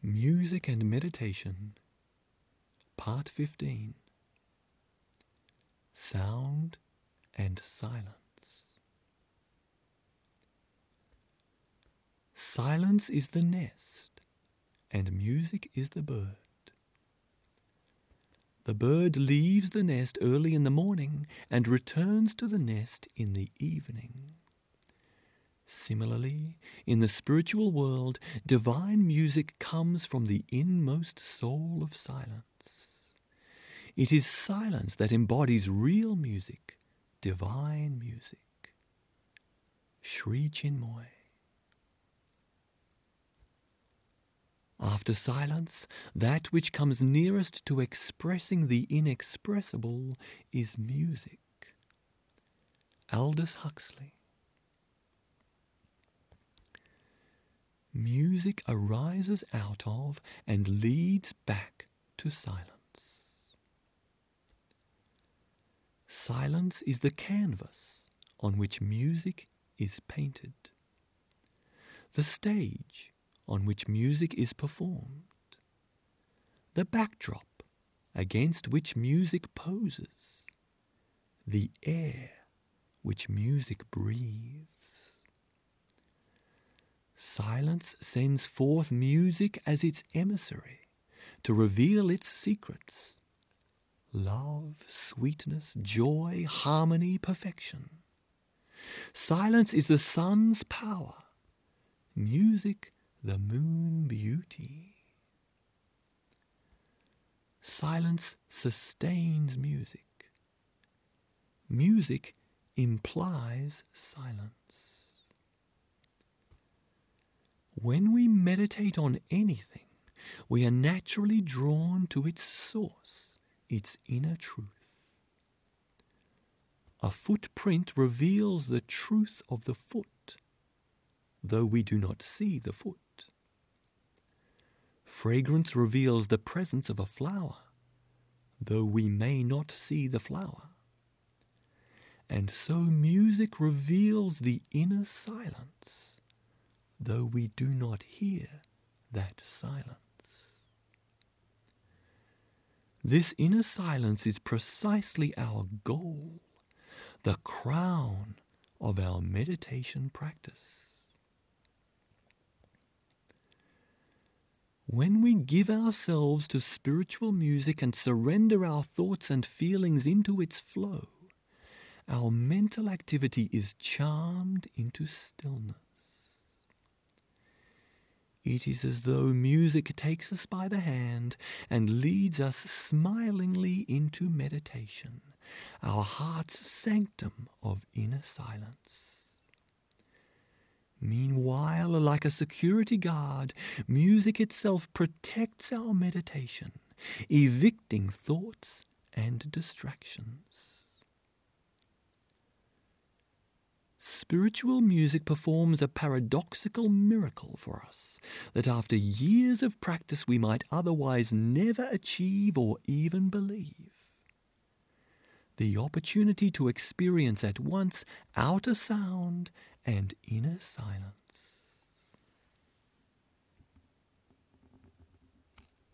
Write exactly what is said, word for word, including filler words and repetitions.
Music and Meditation, Part fifteen. Sound and Silence. Silence is the nest, and music is the bird. The bird leaves the nest early in the morning and returns to the nest in the evening. Similarly, in the spiritual world, divine music comes from the inmost soul of silence. It is silence that embodies real music, divine music. Sri Chinmoy. After silence, that which comes nearest to expressing the inexpressible is music. Aldous Huxley. Music arises out of and leads back to silence. Silence is the canvas on which music is painted, the stage on which music is performed, the backdrop against which music poses, the air which music breathes. Silence sends forth music as its emissary to reveal its secrets: love, sweetness, joy, harmony, perfection. Silence is the sun's power, music the moon beauty. Silence sustains music. Music implies silence. When we meditate on anything, we are naturally drawn to its source, its inner truth. A footprint reveals the truth of the foot, though we do not see the foot. Fragrance reveals the presence of a flower, though we may not see the flower. And so music reveals the inner silence, though we do not hear that silence. This inner silence is precisely our goal, the crown of our meditation practice. When we give ourselves to spiritual music and surrender our thoughts and feelings into its flow, our mental activity is charmed into stillness. It is as though music takes us by the hand and leads us smilingly into meditation, our heart's sanctum of inner silence. Meanwhile, like a security guard, music itself protects our meditation, evicting thoughts and distractions. Spiritual music performs a paradoxical miracle for us that after years of practice we might otherwise never achieve or even believe. The opportunity to experience at once outer sound and inner silence.